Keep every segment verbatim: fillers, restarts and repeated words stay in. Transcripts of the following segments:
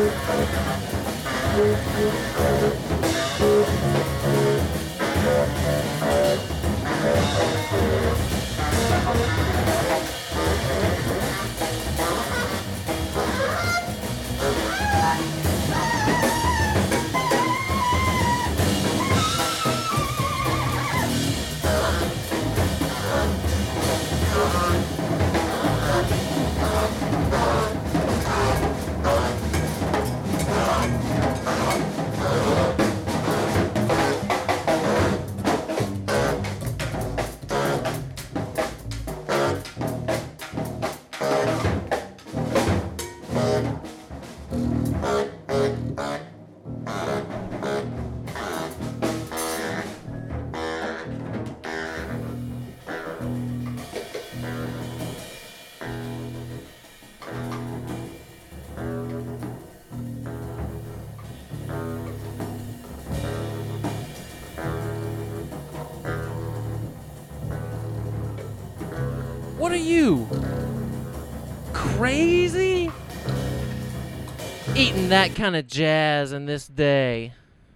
What are you? Crazy? Eating that kind of jazz in this day.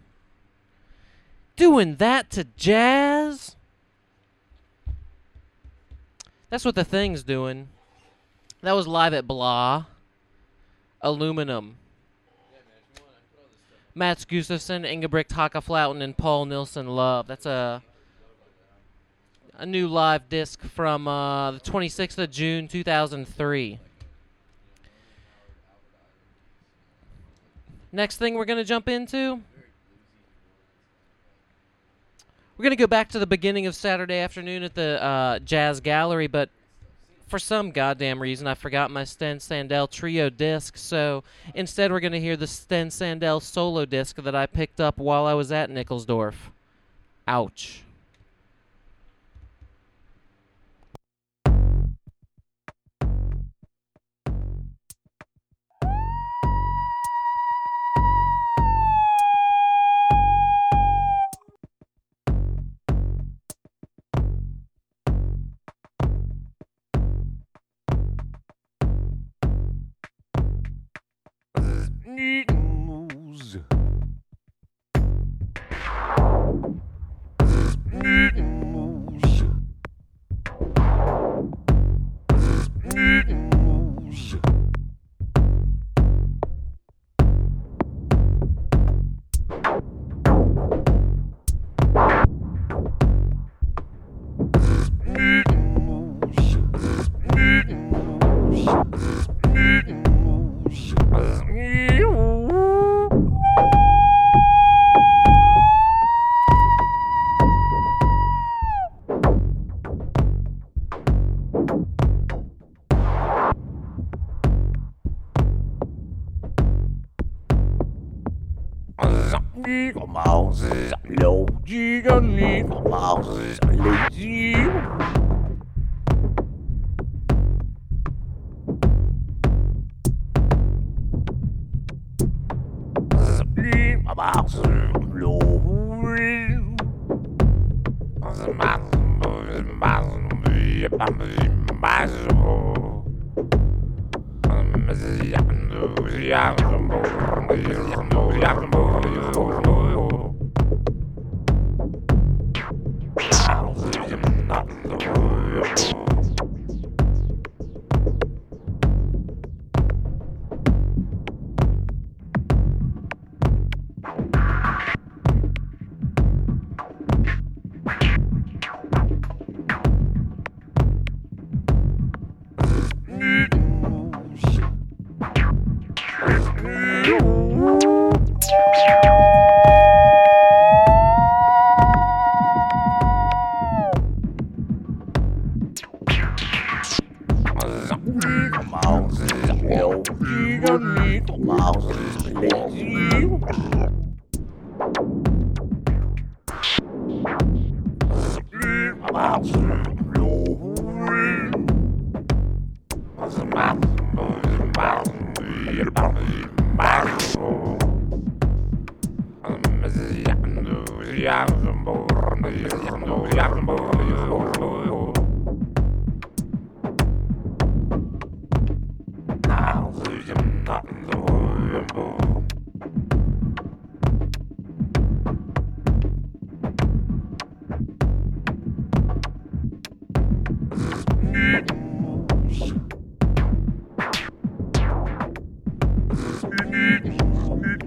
Doing that to jazz? That's what the Thing's doing. That was live at Blah. Aluminum. Mats Gustafsson, Ingebrigt Hakaflauten, and Paul Nilsson Love. That's a a new live disc from uh, the twenty-sixth of June, two thousand three. Next thing we're going to jump into, we're going to go back to the beginning of Saturday afternoon at the uh, Jazz Gallery, but for some goddamn reason, I forgot my Sten Sandell trio disc, so instead we're going to hear the Sten Sandell solo disc that I picked up while I was at Nickelsdorf. Ouch. Needles. Needles. Needles. Eagle Mouses, low Eagle Eagle Mouses, lazy. Eagle Mouses, low. Now there's nothing to worry about.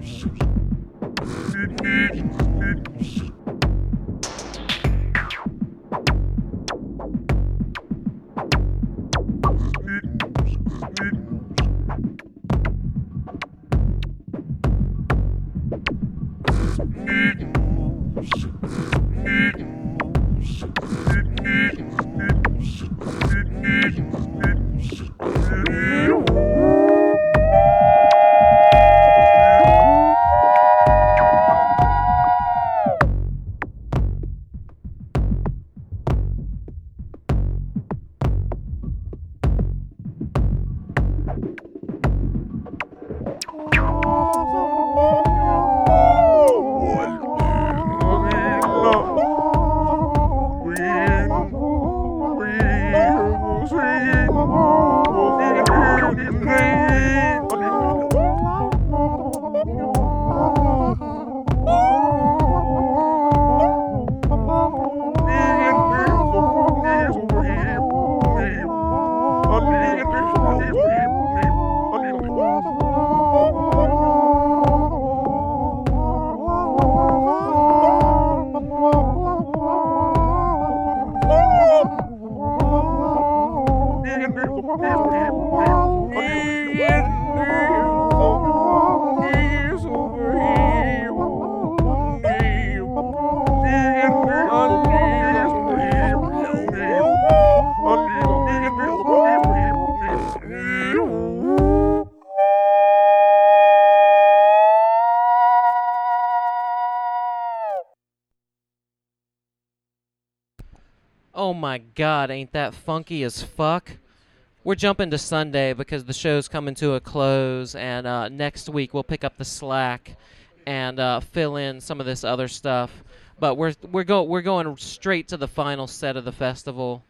Oh my God, ain't that funky as fuck? We're jumping to Sunday because the show's coming to a close, and uh, next week we'll pick up the slack and uh, fill in some of this other stuff. But we're we're go we're going straight to the final set of the festival.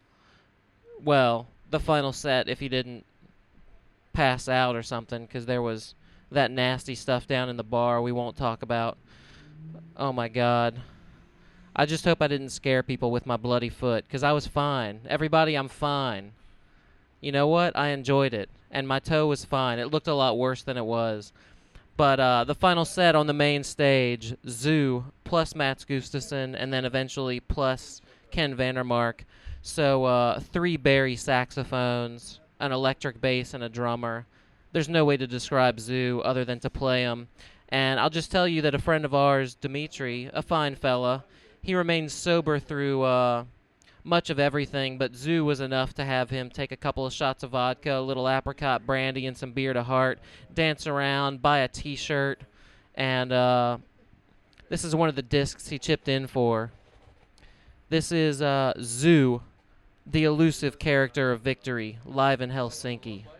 Well, the final set if you didn't pass out or something, because there was that nasty stuff down in the bar we won't talk about. Oh my God. I just hope I didn't scare people with my bloody foot, because I was fine. Everybody, I'm fine. You know what? I enjoyed it, and my toe was fine. It looked a lot worse than it was. But uh, the final set on the main stage, Zoo plus Mats Gustafsson, and then eventually plus Ken Vandermark. So uh, three Barry saxophones, an electric bass, and a drummer. There's no way to describe Zoo other than to play them. And I'll just tell you that a friend of ours, Dimitri, a fine fella, he remained sober through uh, much of everything, but Zoo was enough to have him take a couple of shots of vodka, a little apricot brandy, and some beer to heart, dance around, buy a T-shirt, and uh, this is one of the discs he chipped in for. This is uh, Zoo, the elusive character of Victory, live in Helsinki.